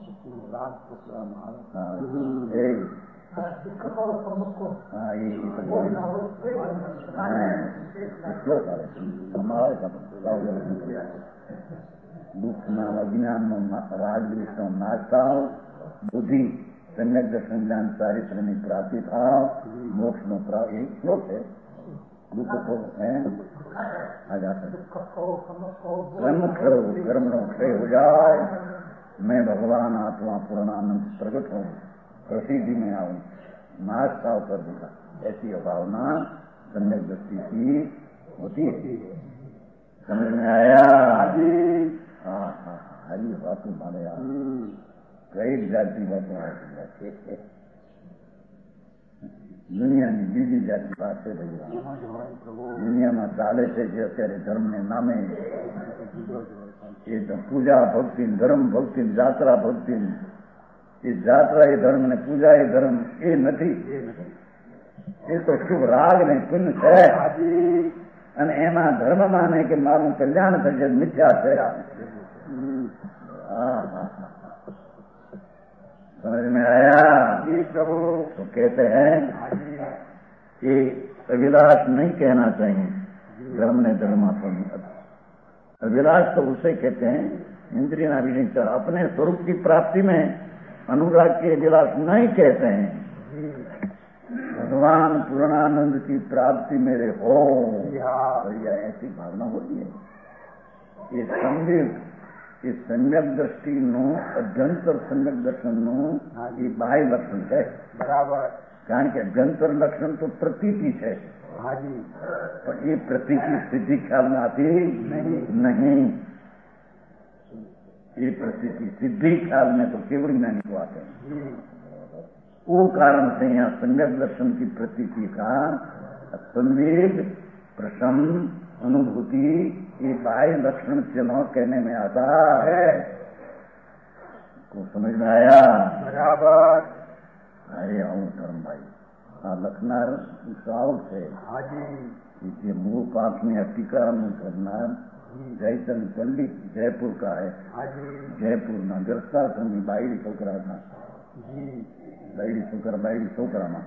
દુઃખના અજ્ઞાનનો રાગ દ્વેષનો નાશ થાવ, બુદ્ધિ સમ્યક દર્શન જ્ઞાન ચારિત્રની પ્રાપ્તિ થાવ, મોક્ષનો પ્રાપ્તિ શ્લોક છે. દુઃખ તો હે कर्म करो, कर्म नो क्षय हो जाए, मैं भगवान आत्मा पूर्णानंद प्रकट हूँ, प्रसिद्धि में आऊं, नाश ताव कर दूंगा. ऐसी भावना सम्यक दृष्टि की होती है. समझ में आया? हाँ हाँ हरी बात माने यार कई जाति बातों आती है. દુનિયાની બીજી જાતિ પાસે દુનિયામાં ચાલે છે જે અત્યારે ધર્મને નામે એ પૂજા ભક્તિ ધર્મ ભક્તિ જાત્રા ભક્તિ એ જાત્રા એ ધર્મ ને પૂજા એ ધર્મ એ નથી. એ તો શુભ રાગ ને પુણ્ય છે અને એમાં ધર્મ માને કે મારું કલ્યાણ થશે મિથ્યા છે. હા હા समझ में आया? प्रभु तो कहते हैं कि अभिलाष नहीं कहना चाहिए धर्म ने धर्मात्म. अभिलाष तो उसे कहते हैं इंद्रिया विषय अपने स्वरूप की प्राप्ति में अनुराग के अभिलाष नहीं कहते हैं. भगवान पूर्णानंद की प्राप्ति मेरे हो ऐसी भावना होती है. ये संवेग એ સમ્યક દ્રષ્ટિનું અભ્યંતર સમ્યક દર્શનનું એ બાહ્ય લક્ષણ છે. બરાબર. કારણ કે અભ્યંતર લક્ષણ તો પ્રતીતિ છે. હાજી. પણ એ પ્રતીતિ સિદ્ધિ ખ્યાલમાં આતી નહીં. ये प्रसिद्धि सिद्धि ख्याल में तो केवल ज्ञानी को आते हैं. वो कारण से यहाँ सम्यक दर्शन की प्रतीति का संवेग प्रसन्न अनुभूति ये बाह्य लक्षण चिन्ह कहने में आता है. को समझ में आया? बराबर. अरे आऊं धर्म भाई आ लखनार साव છે. હાજી. જે મૂળ પાકની ટીકા કરનાર जयचंद पंडित जयपुर का है, जयपुर ना गिरफ्तार में बाईडी छोकरा था, बाईडी छोकरा बाईडी छोकरा में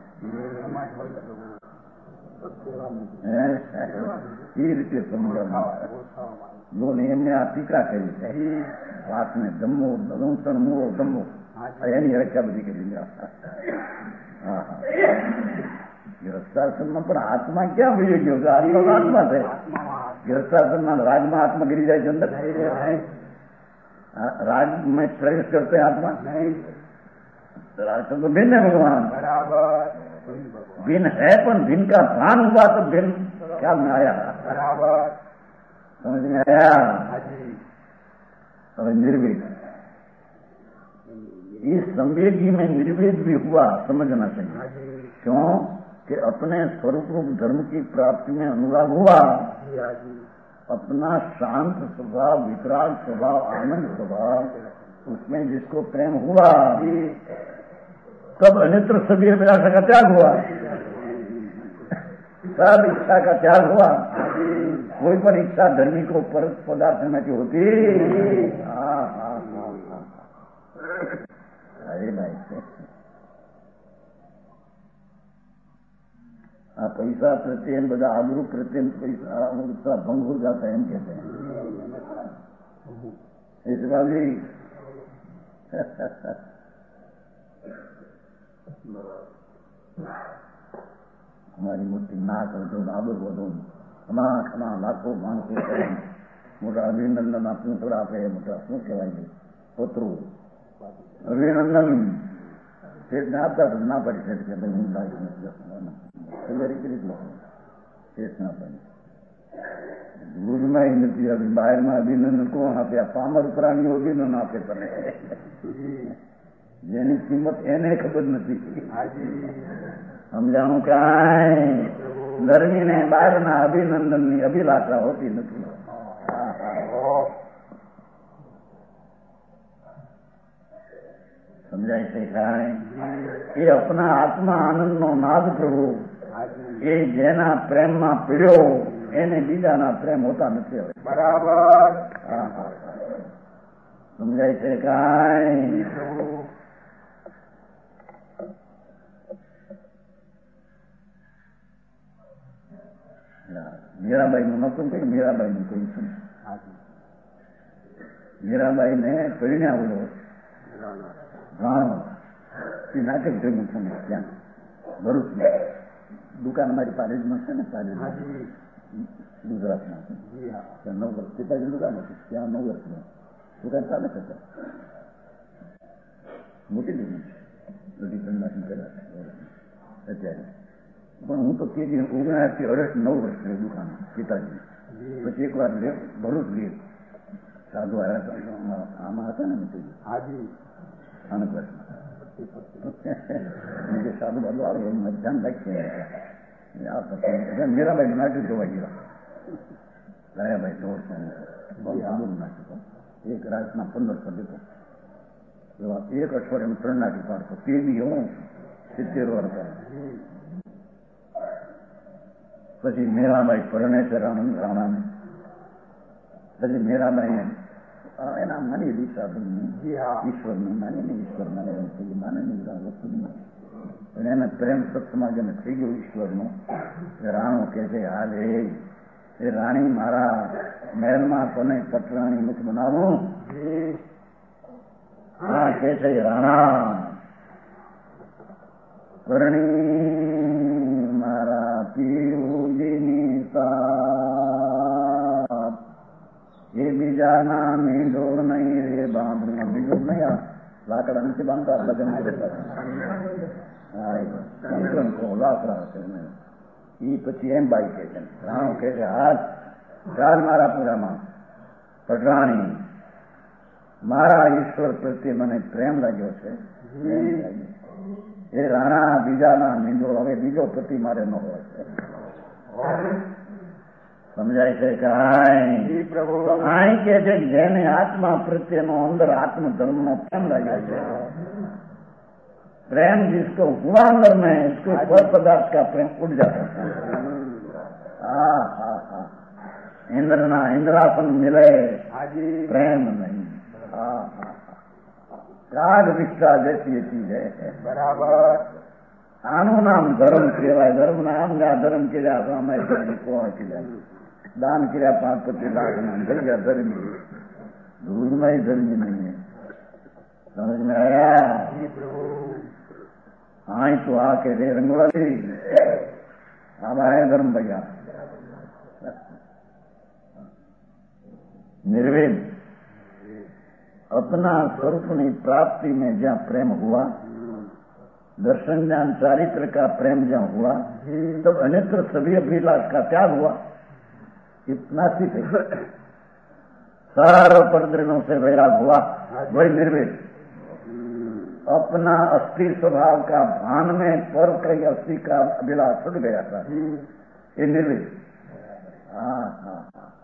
એ રીતે સમજાવવામાં લોને એમને આ ટીકા કરી છે વાતને ધમ્મો દંસણ મૂળો ધમ્મો એની રક્ષા બધી કરી. હા હા ગિરસ્તાસનમાં પણ આત્મા ક્યાં ભૂલી ગયો છે? આત્મા તો આત્મા છે. ગિરસ્તાસનમાં રાજમાં આત્મા ગીરી જાય છે અંદર, राज में प्रवेश करते आत्मा नहीं, राज तो भिन्न है भगवान, भिन्न है पर भिन्न का भान हुआ तो भिन्न ख्याल में आया, समझ में आया. और निर्वेद, इस संवेदी में निर्वेद भी हुआ, समझना चाहिए. क्यों कि अपने स्वरूप रूप धर्म की प्राप्ति में अनुराग हुआ, अपना शांत स्वभाव, विकराल स्वभाव, आनंद स्वभाव, उसमें जिसको प्रेम हुआ तब अन्यत्र सभी अभिलाषा का त्याग हुआ, सब इच्छा का त्याग हुआ. कोई पर इच्छा धर्मी को पर पदार्थ में की होती. हाँ हाँ हाँ हाँ अरे भाई આ પૈસા પ્રત્યે બધા આબરૂ પ્રત્યે પૈસા ભંગ हो जाता है, એમ कहते हैं. ઈશબાલ जी हमारी मोटी नाक વધુ આબર વધુ ખમા ખમા લાખો માણસો મોટા અભિનંદન આપનું થોડા આપે, મોટા શું કહેવાય પોતરું અભિનંદન શેઠને આપતા તો ના પડી શેઠ કે ભાઈ હું લાગી શેઠના પડે દૂધમાં નથી આપી, બહારમાં અભિનંદન કોણ આપે? પામર પ્રાણીઓ અભિનંદન આપે તને, જેની કિંમત એને ખબર નથી. સમજાણું કાંઈ ધર્મીને બહારના અભિનંદનની અભિલાષા હોતી નથી. સમજાય છે કાંઈ? એ અપના આત્મા આનંદનો નાદ પ્રભુ, એ જેના પ્રેમમાં પીડ્યો એને બીજાના પ્રેમ હોતા નથી. હવે બરાબર. હા હા સમજાય છે કાંઈ? મીરાબાઈ નું નતું કઈ, મીરાબાઈ નું કઈ છે. મીરાબાઈ ને પરિણામ રાણો એ નાટક જોયું છે ને ત્યાં ભરૂચમાં દુકાન મારી પારેજમાં છે ને, પારેજ ગુજરાતમાં ત્યાં નવ વર્ષ પિતાજી દુકાન હતી, ત્યાં નવ વર્ષમાં દુકાન ચાલે છે. મોટી દુકાન બધી ધંધાથી કર્યા અત્યારે, પણ હું તો કેજી ઓગણસી અઢાર નવ વર્ષ રહી દુકાન પિતાજી. પછી એક વાર ભરૂચ ગઈ, સાધુ આવ્યા આમાં હતા ને હાજી અનેક વર્ષમાં સાધુ બાધુ આવે એમ ધ્યાન રાખીએ. મીરાબાઈ નાટક જોવા ગયા, લાયાભાઈ ઢોર સારું નાટક, એક રાતના પંદરસો દેતો, એક અઠવાડિયામાં ત્રણ નાટક પાડતો. તે બી હું સિત્તેર વર્ષ. પછી મીરાબાઈ પરણે છે આનંદ રાણાને, પછી મીરાબાઈને એના માની દીક્ષા ઈશ્વરને માની ને ઈશ્વર માને માને વસ્તુ પણ એને પ્રેમ સત્સમાજ એને થઈ ગયો ઈશ્વરનો. રાણો કે છે હાલ એ રાણી મારા મહેલમાં તને પટરાણી મુખ બનાવું. હા કે છે રાણા પરણી મારા પીરુજીની સાથ, એ બીજાના મીંડોળ નહીં રે બાંધમાં મીંડોળ નહીં, લાકડા નથી બાંધતા લગ્ન લાકડા હશે. એ પછી એમ બાઈ કે છે રાણો કે છે હાથ ચાલ મારા પૂરામાં પટરાણી, મારા ઈશ્વર પ્રત્યે મને પ્રેમ લાગ્યો છે. એ રાણા બીજાના મીંડોળ, હવે બીજો પતિ મારે ન હોય છે. સમજાય છે કાંઈ? કાંઈ કે છે જેને આત્મા પ્રત્યેનો અંદર આત્મધર્મનો પ્રેમ લાગ્યો છે, प्रेम जिसको हुआ अंदर में इसको फल पदार्थ का प्रेम उठ जाता है. हाँ हाँ हाँ इंद्रना इंद्रासन मिले हाँ जी प्रेम नहीं। हाँ हाँ राग निष्ठा जैसी ये चीज है। बराबर આનું નામ ધર્મ કહેવાય. ધર્મ નામ આ ધર્મ કર્યા સામે કોણ કર્યા દાન કર્યા પાંચ પચીસ લાખ નામ થઈ ગયા ધર્મી. दूर में ही धर्मी नहीं है. समझ में आया? हाँ तो आके रे रंगवाली अब आए धर्म भैया. निर्वेद अपना स्वरूप की प्राप्ति में जहाँ प्रेम हुआ, दर्शन ज्ञान चारित्र का प्रेम जहाँ हुआ, तब अन्यत्र सभी अभिलाष का त्याग हुआ. इतना सी थे सारा परद्रव्यों से वैराग हुआ. वही निर्वेद अपना अस्थि स्वभाव का भान में पर कई अस्थि का अभिलाष छुट गया था. ये निर्वेद. हाँ हाँ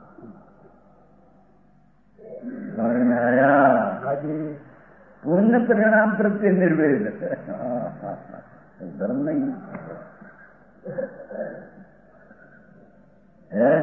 समझ में आया? पुण्य परिणाम प्रत्ये निर्वेद. धर्म नहीं है.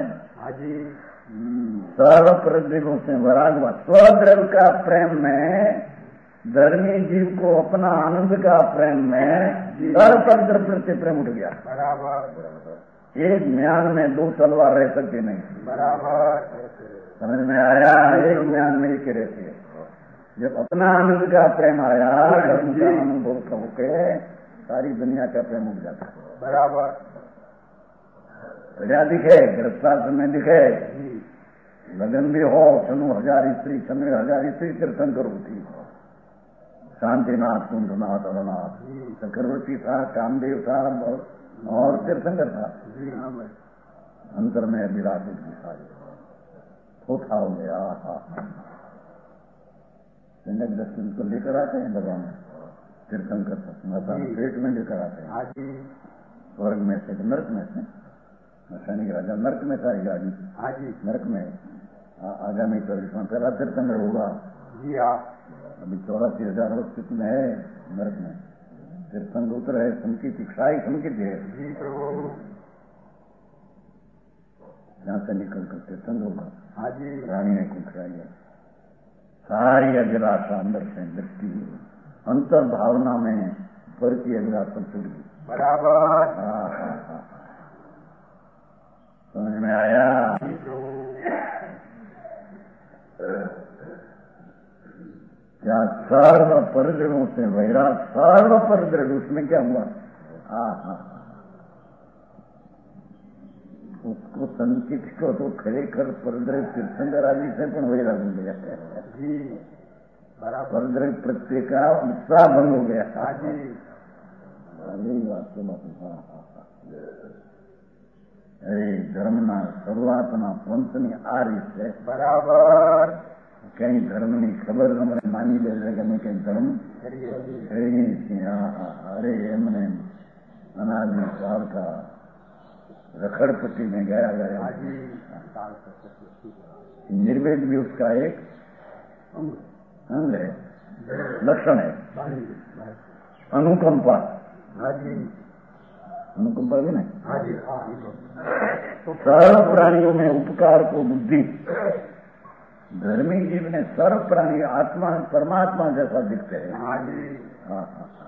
सर्व प्रद्रव्यों से वैराग हुआ. स्वद्रव्य का प्रेम में धर्मी जीव को अपना आनंद का प्रेम में सर्व प्रद्रव्य प्रत्ये प्रेम उठ गया. बराबर. एक ज्ञान में दो तलवार रह सकती नहीं. बराबर. समझ में आया? एक ज्ञान में एक रहती है. जब अपना आनंद का प्रेम आया, धर्म का अनुभव होके सारी दुनिया का प्रेम उठ जाता. बराबर. बढ़िया दिखे, गृहस्थाश्रम में दिखे, लगन भी हो, चनु हजार स्त्री, चंद्र हजार स्त्री तीर्थंकर होती, शांतिनाथ, कुंभनाथ, अरुणाथ, चक्रवर्ती था, कामदेव था और तीर्थंकर था. अंतर में विराट की सारी होता हो गया. संजय दर्शन को लेकर आते हैं भगवान तीर्थंकर माता पेट में लेकर आते हैं. स्वर्ग में से नरक में से सैनिक राजा नरक में था. गाड़ी नरक में आगामी चौबीस में पहला तीर्थंकर होगा. जी हाँ. अभी चौरासी हजार वर्ष कितने है नरक में. तीर्थंकर उतर है, संकित क्षाई संकित है. यहाँ से निकलकर तीर्थंकर होगा. रानी ने कुछ खाई. सारी अभिलाषा अंदर से दृष्टि अंतर भावना में पर की अभिलाषा छूट गई. बराबर. समझ में आया? क्या सर्व परद्रव्यों से वैराग. सर्व परद्रव्य उसमें क्या हुआ? हाँ हाँ उसको संकित को तो खरेखर परद्रव्य तीर्थंकर आदि से पण वैराग हो गया. परद्रव्य प्रत्येक का उत्साह भंग हो गया. अरे बात तो बात. हाँ हाँ अरे धर्मना શરૂઆતના પંથની આ રીત છે. બરાબર. કઈ ધર્મની ખબર તમને માની લેશે કે અમે કઈ ધર્મ કરીએ છીએ. અરે એમને અનાદિ કાળકા रखड़पट्टी में गया गया. निर्वेद भी उसका एक अंग है, लक्षण है. अनुकंपा. अनुकंपा भी नहीं. सर्व प्राणियों में उपकार को बुद्धि. धर्मी जीव ने सर्व प्राणी आत्मा परमात्मा जैसा दिखते हैं. हाँ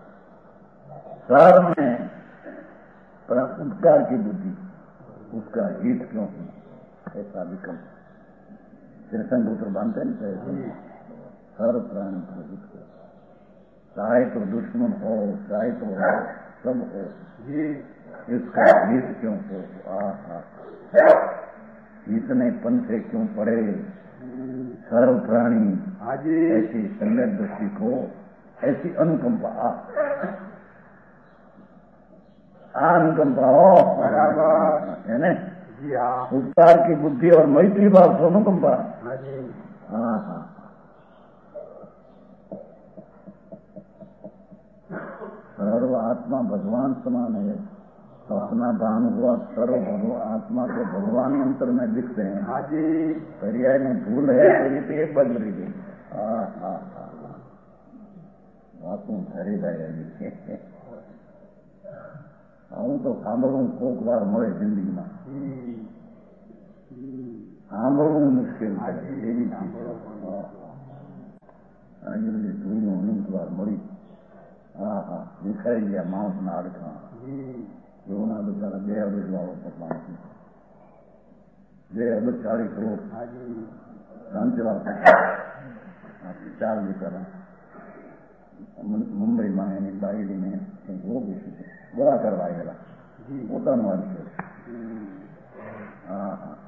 सर्व में उपकार की बुद्धि, उसका हित क्यों ऐसा विकल्प तीर्थंकर पुत्र बांधते नहीं. सर्व प्राणी का हित हो, चाहे तो दुश्मन हो चाहे तो सब हो, इसका हित क्यों हो. इतने पंथे क्यों पड़े. सर्व प्राणी ऐसी संगत दृष्टि को, ऐसी अनुकंपा. अनुकंपा हो. बराबर है न. उपकार की बुद्धि और मैत्री भाव से अनुकंपा. हाँ हाँ सर्व आत्मा भगवान समान है. तो अपना भान हुआ सर्व भगवान आत्मा को भगवान अंतर में दिखते हैं. पर्याय में भूल है तो ये बदल रही है. हाँ हाँ हाँ बातों घरे जाए. હું તો સાંભળવું કોક વાર મળે જિંદગીમાં. સાંભળવું મુશ્કેલ છે એવી ચીજ આજે ધૂળનું અનંતવાર મળી હા હા દેખાઈ ગયા માણસના અડખા એવોના બિચારા બે અબજ વાળો માણસ બે અબજ ચાલીસ કરોડ રાંચેવા ચાર બિચારા મુંબઈમાં એની બાયડીને રોગ બરા કરવા આવેલા પોતાનું વાત છે હા હા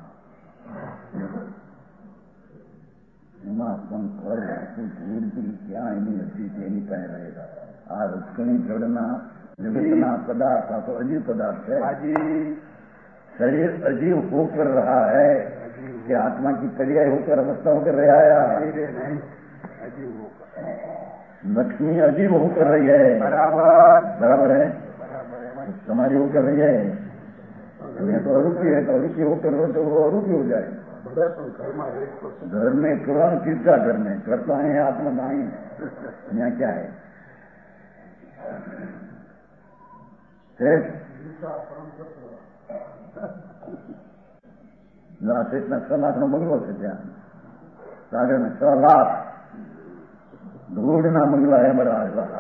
એમાં પણ ફળ ધૂળથી ક્યાં એની હતી તેની પાસે રહેલા આ રક્ષણી જળના જગતના पदार्थ तो अजीब पदार्थ है शरीर अजीब होकर रहा है कि आत्मा की पर्याय होकर अवस्था होकर रहा है लक्ष्मी अजीब होकर रही है बराबर बराबर है तुम्हारी होकर रही है तो अरूपी है तो अरूपी होकर हो तो वो अरूपी हो जाए घर में कुरान किसका घर में करता है आत्मा दाई यहाँ क्या है નાસિકના છ લાખનો બંગલો છે ત્યાં સાગરના છ લાખ ધૂળના બંગલા है बड़ा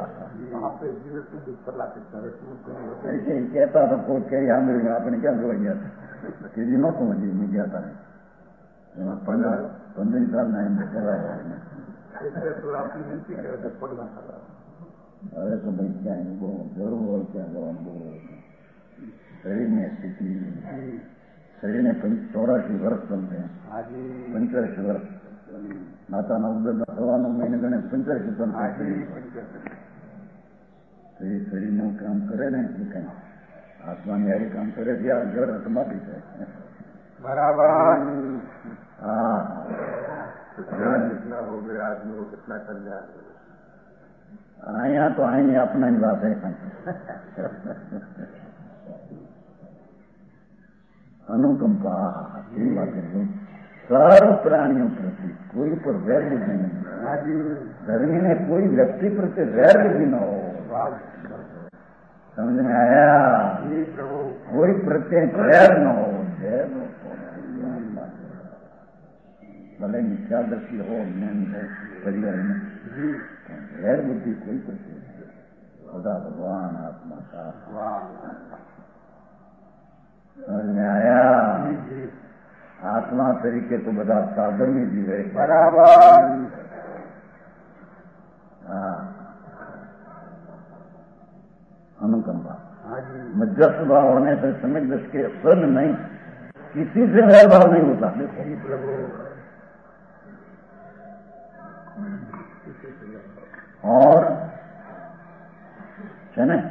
ऐसे ही कहता था कोट कही साંભળ્યું આપણે ક્યાં જોવા ગયા હતા કેજી નહોતું હજી મેં ગયા હતા એમાં પંદર પંદર સાલના એમ કહેવાય હવે તો ભાઈ ક્યાં બહુ જરૂર હોય ત્યાં જવાનું બહુ શરીરની સ્થિતિ શરીરને ચોરાશી વર્ષ બનશે પંચ્યાસી વર્ષ માતાના ઉદરના થવાનું મહિને ગણે પંચ્યાસી પણ શરીરનું કામ કરે ને એ કઈ આત્માની હારી કામ કરે છે આ જળ સમાધિ છે બરાબર હા कितना हो गया आदमी को कितना कल्याण અહીંયા તો અહીં આપણાની વાત है अनुकंपा ये बात है सर्व प्राणियों प्रति कोई पर वैर बुद्धि नहीं धर्मी ने कोई व्यक्ति प्रति वैर बुद्धि न हो समझ में आया कोई प्रत्येक वैर न हो भले मिथ्यादर्शी हो ज्ञान है परिवार में वैर बुद्धि कोई प्रत्येक खुदा भगवान आत्मा का समझ में आया आत्मा तरीके तो બધા સાધન જીવે બરાબર हाँ अनुकंपा मध्यस्थ भाव होने से सम्यक दृष्टि के स्वर्ण नहीं किसी से वैर भाव नहीं होता और है ना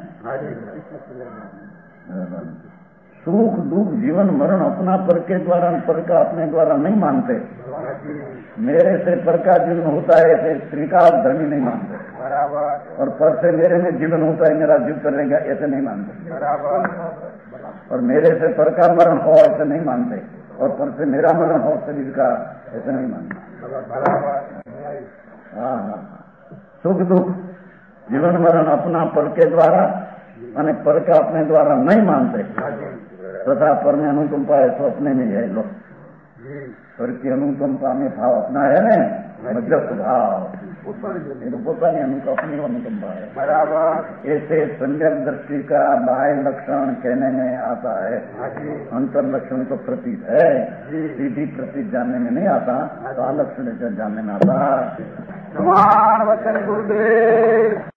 सुख दुख जीवन मरण अपना पर के द्वारा पर का अपने द्वारा नहीं मानते मेरे से पर का जीवन होता है ऐसे त्रिकाल धर्मी नहीं मानते बराबर और पर से मेरे में जीवन होता है मेरा जीव करेगा ऐसे नहीं मानते बराबर और मेरे से पर का मरण हो ऐसे नहीं मानते और पर से मेरा मरण हो शरीर का ऐसे नहीं मानते हाँ हाँ सुख दुख जीवन मरण अपना पर के द्वारा અને પર का अपने द्वारा नहीं मानते तथा पर में अनुकंपा है तो अपने में है लो पर की अनुकंपा में भाव अपना है ना मध्यस्थ भाव પોતાની अपनी अनुकंपा है बराबर ऐसे सम्यक दृष्टि का बाह्य लक्षण कहने में आता है अंतर लक्षण तो प्रतीत है सीधी प्रतीत जानने में नहीं आता तो लक्षण जानने में आता वचन गुरुदेव